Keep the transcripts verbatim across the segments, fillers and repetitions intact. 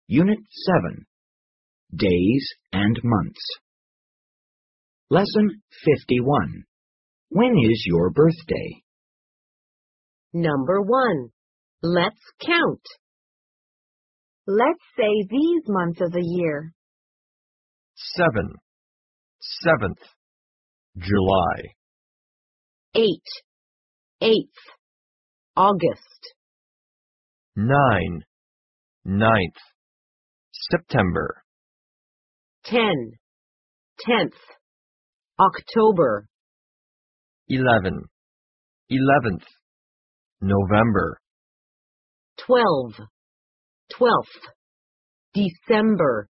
Unit seven, Days and Months. Lesson fifty-one. When is your birthday? Number one. Let's count. Let's say these months of the year. Seven. Seventh. July. Eight. Eighth. August. Nine. Ninth. September. Ten. Tenth. October. Eleven. Eleventh. November. Twelve. Twelfth. December.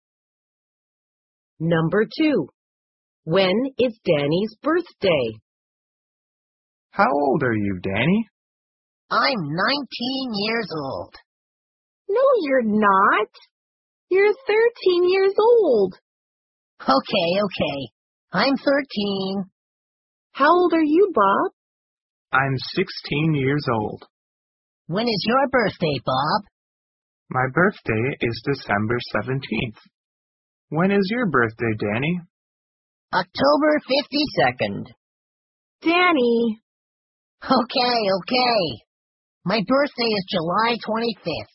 Number two. When is Danny's birthday? How old are you, Danny? I'm nineteen years old. No, you're not. You're thirteen years old. Okay, okay. I'm thirteen. How old are you, Bob? I'm sixteen years old. When is your birthday, Bob? My birthday is December seventeenth. When is your birthday, Danny? October fifty-second. Danny. Okay, okay. My birthday is July twenty-fifth.